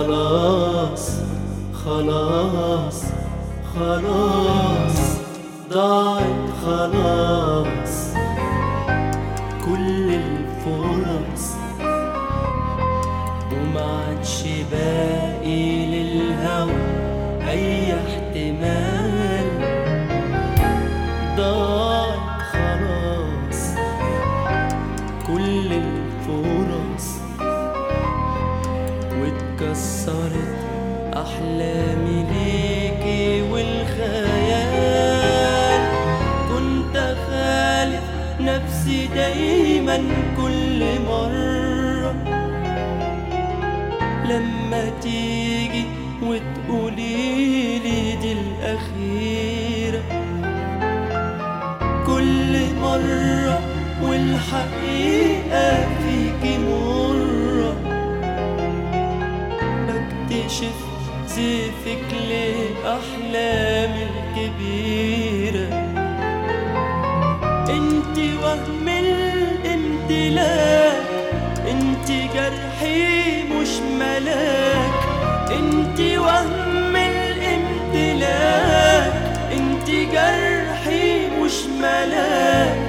خلاص خلاص خلاص ضاعت خلاص كل الفرص، ومعادش باقي للهوى أي احتمال. ضاعت خلاص كل الفرص، واتكسرت أحلامي ليكي والخيال. كنت أخالف نفسي دايما كل مرة لما تيجي وتقوليلي دي الأخيرة. كل مرة والحقيقة فيكي مرة، بكتشف زيفك لأحلامي الكبيرة. انتي وهم الامتلاك، انتي جرحي مش ملاك. انتي وهم الامتلاك، انتي جرحي مش ملاك.